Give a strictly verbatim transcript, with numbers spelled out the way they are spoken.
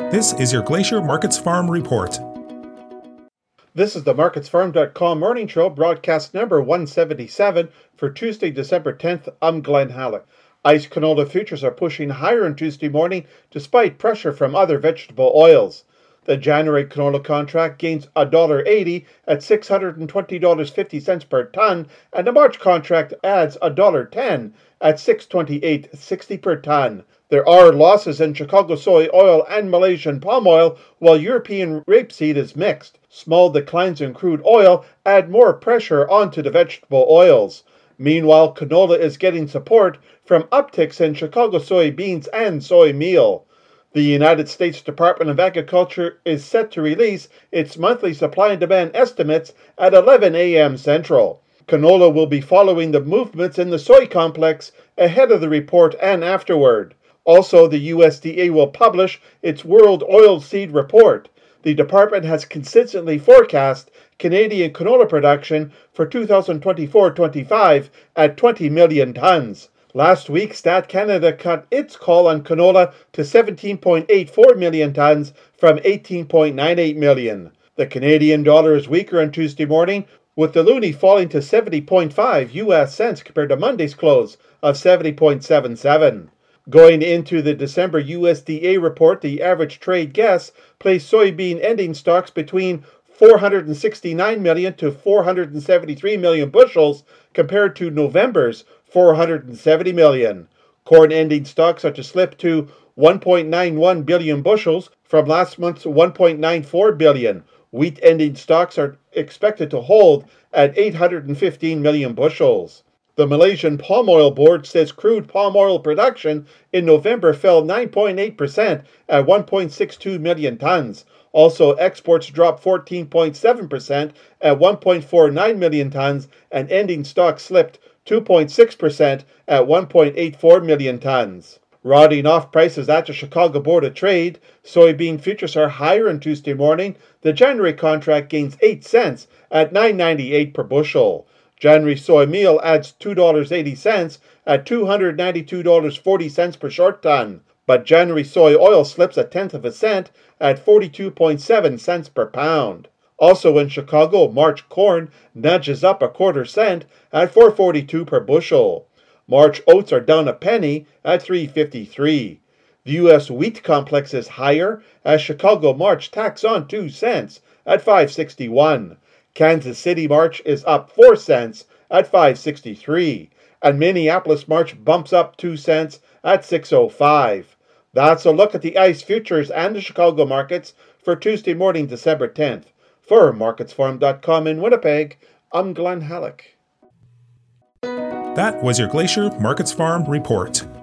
This is your Glacier Markets Farm Report. This is the markets farm dot com morning show, broadcast number one seventy-seven for Tuesday, December tenth. I'm Glenn Halleck. Ice canola futures are pushing higher on Tuesday morning despite pressure from other vegetable oils. The January canola contract gains one dollar eighty at six hundred twenty dollars and fifty cents per ton, and the March contract adds one dollar ten at six hundred twenty-eight dollars and sixty cents per ton. There are losses in Chicago soy oil and Malaysian palm oil, while European rapeseed is mixed. Small declines in crude oil add more pressure onto the vegetable oils. Meanwhile, canola is getting support from upticks in Chicago soybeans and soy meal. The United States Department of Agriculture is set to release its monthly supply and demand estimates at eleven a.m. Central. Canola will be following the movements in the soy complex ahead of the report and afterward. Also, the U S D A will publish its World Oilseed Report. The department has consistently forecast Canadian canola production for two thousand twenty-four twenty-five at twenty million tons. Last week, Stat Canada cut its call on canola to seventeen point eight four million tons from eighteen point nine eight million. The Canadian dollar is weaker on Tuesday morning, with the loonie falling to seventy point five U S cents compared to Monday's close of seventy point seven seven. Going into the December U S D A report, the average trade guess placed soybean ending stocks between four hundred sixty-nine million to four hundred seventy-three million bushels compared to November's four hundred seventy million. Corn ending stocks are to slip to one point nine one billion bushels from last month's one point nine four billion. Wheat ending stocks are expected to hold at eight hundred fifteen million bushels. The Malaysian Palm Oil Board says crude palm oil production in November fell nine point eight percent at one point six two million tons. Also, exports dropped fourteen point seven percent at one point four nine million tons, and ending stocks slipped two point six percent at one point eight four million tons. Rounding off prices at the Chicago Board of Trade, soybean futures are higher on Tuesday morning. The January contract gains eight cents at nine ninety-eight per bushel. January soy meal adds two dollars and eighty cents at two hundred ninety-two dollars and forty cents per short ton, but January soy oil slips a tenth of a cent at forty-two point seven cents per pound. Also in Chicago, March corn nudges up a quarter cent at four forty-two per bushel. March oats are down a penny at three fifty-three. The U S wheat complex is higher as Chicago March tacks on two cents at five sixty-one. Kansas City March is up four cents at five sixty-three, and Minneapolis March bumps up two cents at six oh five. That's a look at the ICE futures and the Chicago markets for Tuesday morning, December tenth. For markets farm dot com in Winnipeg, I'm Glenn Halleck. That was your Glacier Markets Farm Report.